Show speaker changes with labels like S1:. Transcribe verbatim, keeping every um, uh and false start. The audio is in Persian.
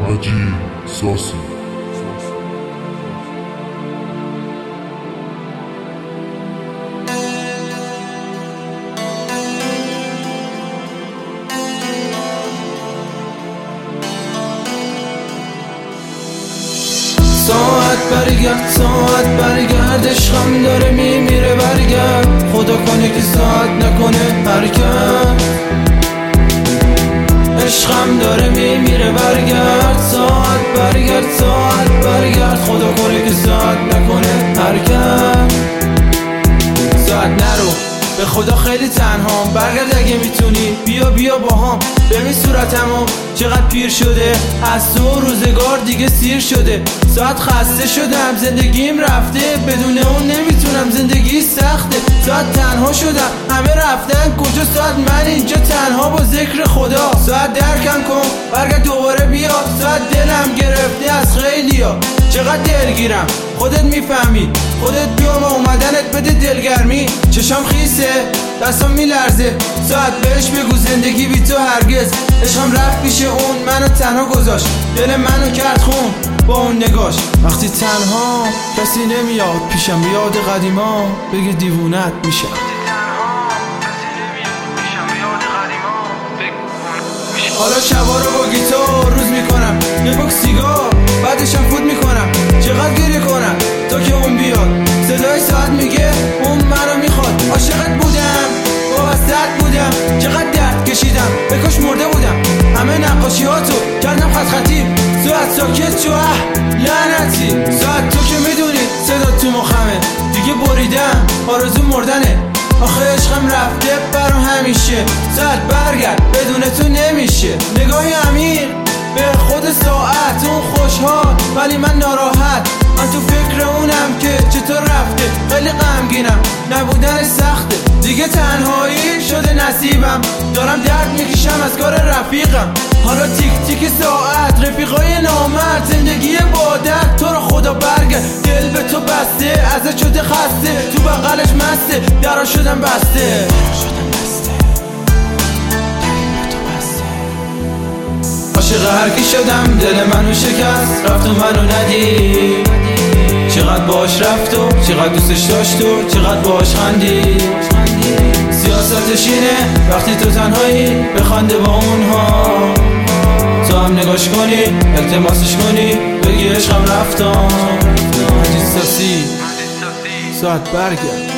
S1: حاجی ساسی
S2: ساعت برگرد ساعت برگرد عشقم داره میمیره برگرد خدا کنه که ساعت نکنه حرکت عشقم داره میمیره برگرد ساعت برگرد ساعت برگرد خدا کنه که ساعت نکنه حرکت ساعت نرو به خدا خیلی تنهام برگرد اگه میتونی بیا بیا باهام ببین صورتمو چقدر پیر شده از تو روزگار دیگه سیر شده ساعت خسته شدم زندگیم رفته بدون اون نمیتونم زندگی سخته ساعت تنها شدم همه رفتن کجا ساعت من اینجا تنها با ذکر خدا ساعت درکم کن برگرد دوباره بیا ساعت دلم گرفته از خیلیا چقدر دلگیرم خودت میفهمی خودت بیا با اومدنت بده دلگرمی چشام خیسه دستم میلرزه ساعت بهش بگو زندگی بی تو هرگز عشقم رفت پیش اون منو تنها گذاشت دل منو کرد خون با اون نگاش وقتی تنها کسی نمیاد پیشم یاد قدیما بگه دیوونت میشم حالا شبا رو با گیتار روز میکنم یه بک سیگار بعدشم فوت میکنم چقدر گریه کنم تا که اون بیاد صدای ساعت میگه اون منو میخواد عاشقت بودم وابسته‌ات بودم چقدر درد کشیدم بکاش مرده بودم همه نقاشیاتو کردم خط خطی ساعت ساکت شو اه لعنتی ساعت تو که میدونی صدا تو مخمه دیگه بریدم آرزو مردنه آخه عشقم رفته برام همیشه ساعت برگرد بدون تو نمیشه نگاهی عمیق به خود ساعت اون خوشحال ولی من ناراحت من تو فکر اونم که چطور رفته خیلی غمگینم نبودن سخته دیگه تنهایی شده نصیبم دارم درد میکشم از کار رفیقم حالا تیک تیک ساعت رفیقای نامرد زندگی بادت تو رو خدا برگرد دل به تو بسته ازت شده خسته تو بغلش مسته درا شدم بسته عاشق هرکی شدم دل منو شکست رفت و منو ندید چقدر باش رفت و چقدر دوستش داشت و چقدر باش خندید سیاستش اینه وقتی تو تنهایی بخنده با اونها تو هم نگاش کنی التماسش کنی بگی عشقم رفتم حاجی ساسی ساعت برگرد